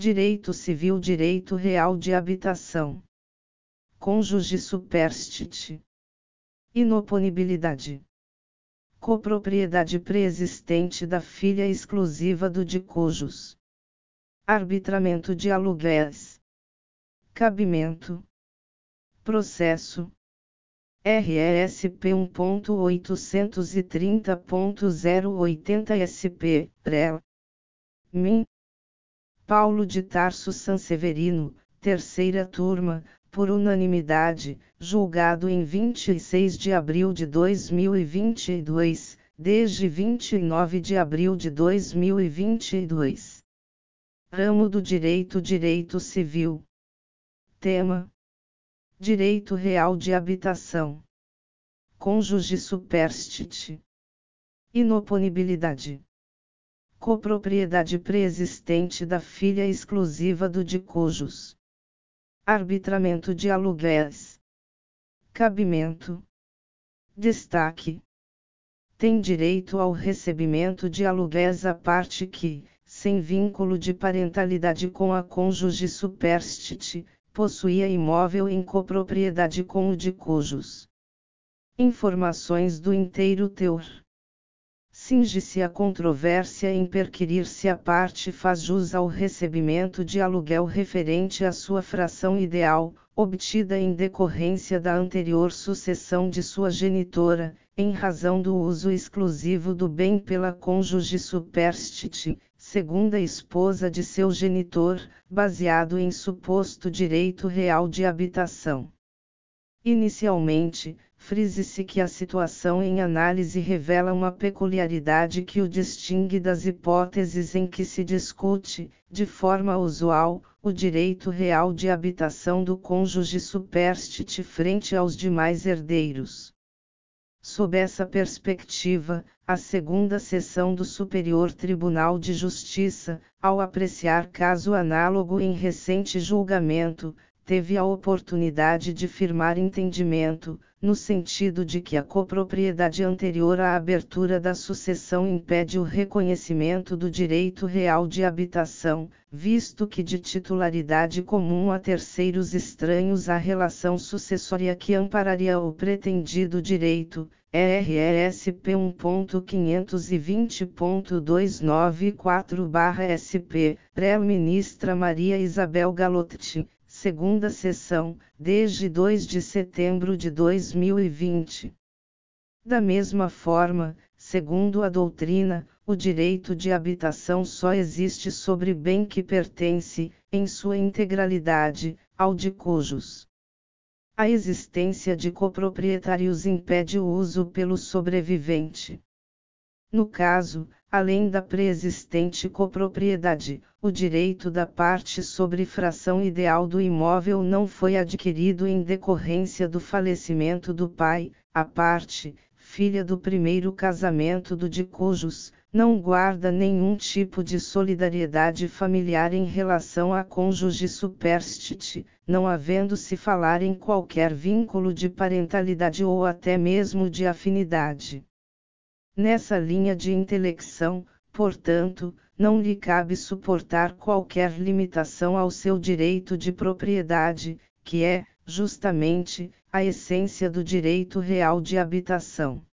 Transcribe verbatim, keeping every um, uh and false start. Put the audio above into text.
Direito civil, direito real de habitação, cônjuge superstite, inoponibilidade, copropriedade preexistente da filha exclusiva do de cujos, arbitramento de aluguéis, cabimento, processo, R E S P um ponto oitocentos e trinta ponto zero oitenta S P, P R E L, M I N, Paulo de Tarso Sanseverino, terceira turma, por unanimidade, julgado em vinte e seis de abril de dois mil e vinte e dois, desde vinte e nove de abril de dois mil e vinte e dois. Ramo do Direito Direito Civil. Tema: Direito Real de Habitação, cônjuge superstite, inoponibilidade, copropriedade preexistente da filha exclusiva do de cujos, arbitramento de aluguéis, cabimento, destaque. Tem direito ao recebimento de aluguéis a parte que, sem vínculo de parentalidade com a cônjuge superstite, possuía imóvel em copropriedade com o de cujos. Informações do inteiro teor. Cinge-se a controvérsia em perquirir-se a parte faz jus ao recebimento de aluguel referente à sua fração ideal, obtida em decorrência da anterior sucessão de sua genitora, em razão do uso exclusivo do bem pela cônjuge superstite, segunda esposa de seu genitor, baseado em suposto direito real de habitação. Inicialmente, frise-se que a situação em análise revela uma peculiaridade que o distingue das hipóteses em que se discute, de forma usual, o direito real de habitação do cônjuge superstite frente aos demais herdeiros. Sob essa perspectiva, a segunda seção do Superior Tribunal de Justiça, ao apreciar caso análogo em recente julgamento, teve a oportunidade de firmar entendimento, no sentido de que a copropriedade anterior à abertura da sucessão impede o reconhecimento do direito real de habitação, visto que de titularidade comum a terceiros estranhos à relação sucessória que ampararia o pretendido direito, R E S P um ponto quinhentos e vinte ponto duzentos e noventa e quatro barra S P, P R E L Ministra Maria Isabel Galotti, segunda sessão, desde dois de setembro de dois mil e vinte. Da mesma forma, segundo a doutrina, o direito de habitação só existe sobre bem que pertence, em sua integralidade, ao de cujos. A existência de coproprietários impede o uso pelo sobrevivente. No caso, além da preexistente copropriedade, o direito da parte sobre fração ideal do imóvel não foi adquirido em decorrência do falecimento do pai, a parte, filha do primeiro casamento do de cujos, não guarda nenhum tipo de solidariedade familiar em relação à cônjuge superstite, não havendo-se falar em qualquer vínculo de parentalidade ou até mesmo de afinidade. Nessa linha de intelecção, portanto, não lhe cabe suportar qualquer limitação ao seu direito de propriedade, que é, justamente, a essência do direito real de habitação.